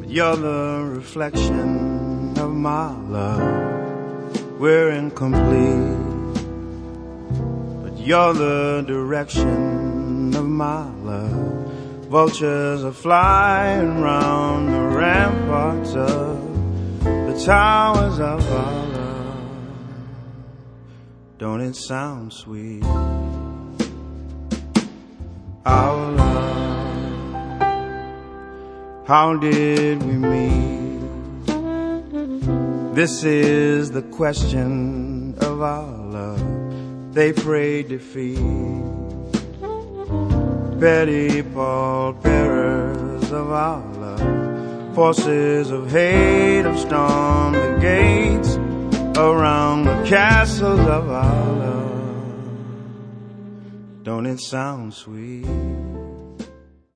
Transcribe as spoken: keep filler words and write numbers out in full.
You're the reflection of my love. We're incomplete, but you're the direction of my love. Vultures are flying round the ramparts of the towers of our love. Don't it sound sweet? Our love. How did we meet? This is the question of our love. They pray defeat. Betty Paul bearers of our love. Forces of hate have stormed the gates around the castles of our love. Don't it sound sweet?